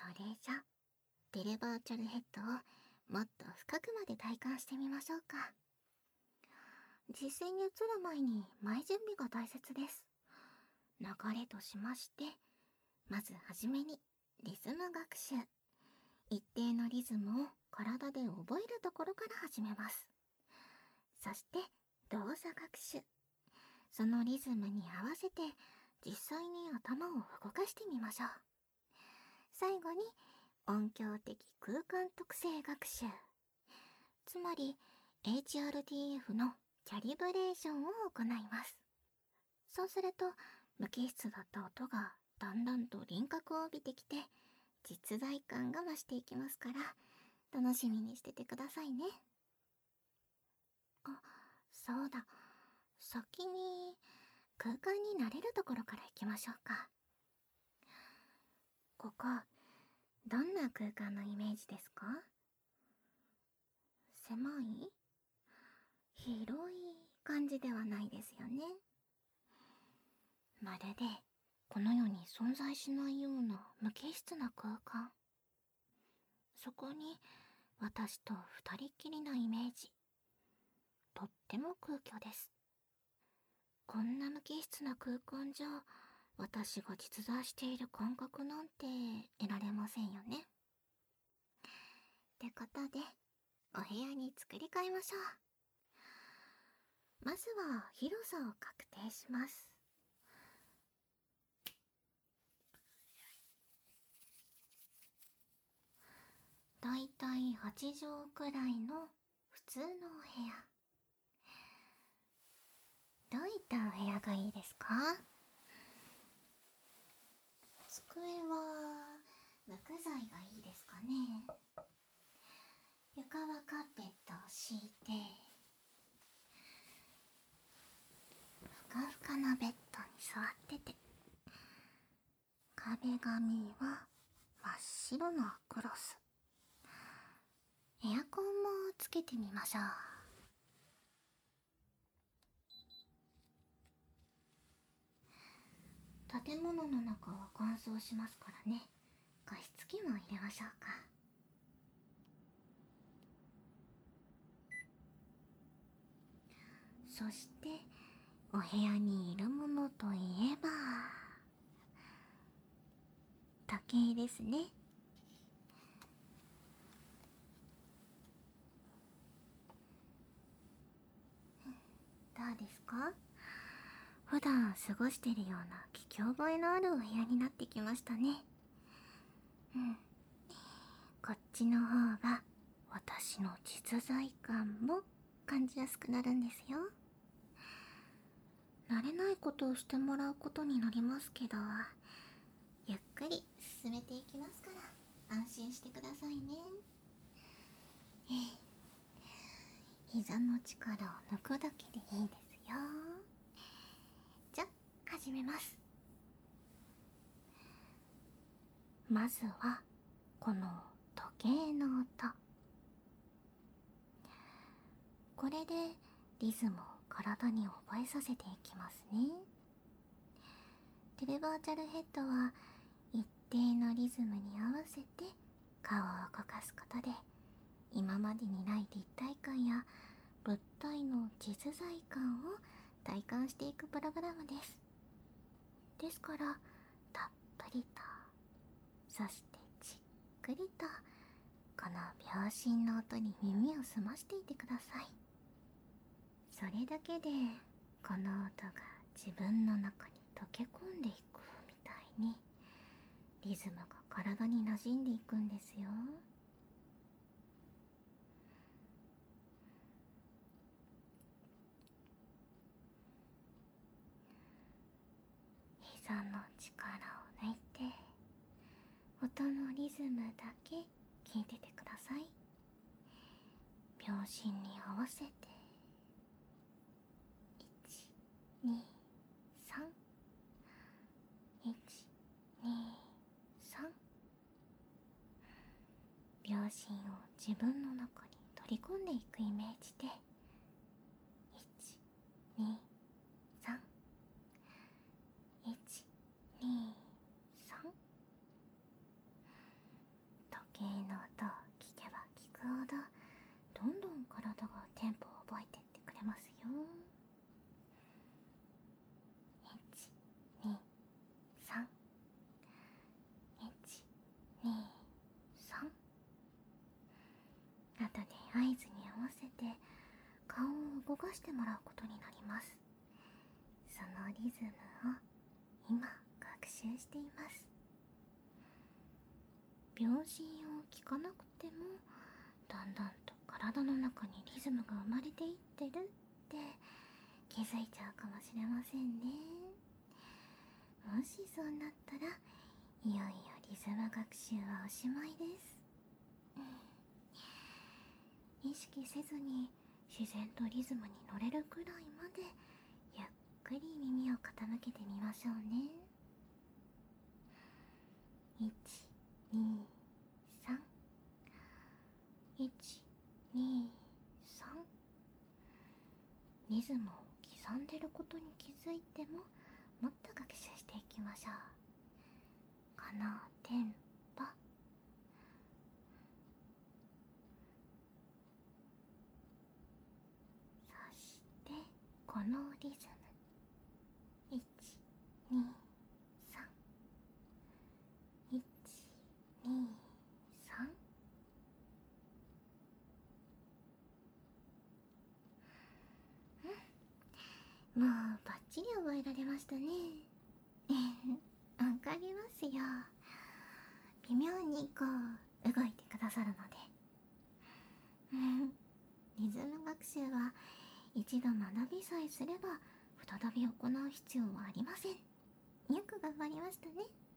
れじゃ、テレバーチャルヘッドをもっと深くまで体感してみましょうか。実践に移る前に前準備が大切です。流れとしまして、まずはじめにリズム学習。一定のリズムを体で覚えるところから始めます。そして動作学習。そのリズムに合わせて実際に頭を動かしてみましょう。最後に音響的空間特性学習。つまり HRTF のキャリブレーションを行います。そうすると無機質だった音がだんだんと輪郭を帯びてきて実在感が増していきますから、楽しみにしててくださいね。あ、そうだ。先に空間に慣れるところから行きましょうか。ここ、どんな空間のイメージですか？狭い？広い感じではないですよね。まるでこの世に存在しないような無機質な空間。そこに私と二人っきりなイメージ。とっても空虚です。こんな無機質な空間じゃ私が実在している感覚なんて得られませんよね。ってことでお部屋に作り変えましょう。まずは広さを確定します。だいたい8畳くらいの普通のお部屋。どういったお部屋がいいですか？机は木材がいいですかね。床はカーペットを敷いて、ふかふかなベッドに座ってて、壁紙は真っ白なクロス。エアコンもつけてみましょう。建物の中は乾燥しますからね、加湿器も入れましょうか。そしてお部屋にいるものといえば時計ですね。どうですか？普段過ごしてるような聞き覚えのあるお部屋になってきましたね。こっちの方が私の実在感も感じやすくなるんですよ。慣れないことをしてもらうことになりますけど、ゆっくり進めていきますから安心してくださいね。膝の力を抜くだけでいいですよ。じゃ、始めます。まずはこの時計の音。これでリズムを体に覚えさせていきますね。テレバーチャルヘッドは一定のリズムに合わせて顔を動かすことで今までにない立体感や物体の実在感を体感していくプログラムです。ですからたっぷりと、そしてじっくりとこの秒針の音に耳を澄ましていてください。それだけでこの音が自分の中に溶け込んでいくみたいにリズムが体に馴染んでいくんですよ。膝の力を抜いて音のリズムだけ聞いててください。秒針に合わせて123 123、秒針を自分の中に取り込んでいくイメージで123 123、 合図に合わせて顔を動かしてもらうことになります。そのリズムを今学習しています。秒針を聞かなくてもだんだんと体の中にリズムが生まれていってるって気づいちゃうかもしれませんね。もしそうなったらいよいよリズム学習はおしまいです。意識せずに自然とリズムに乗れるくらいまでゆっくり耳を傾けてみましょうね。1、2、3 1、2、3。リズムを刻んでることに気づいてももっと学習していきましょう。このテンポ、そしてこのリズム、1、2、3 1、2、3。もうバッチリ覚えられましたね。わかりますよ。微妙にこう動いてくださるので。リズム学習は一度学びさえすれば再び行う必要はありません。よく頑張りましたね。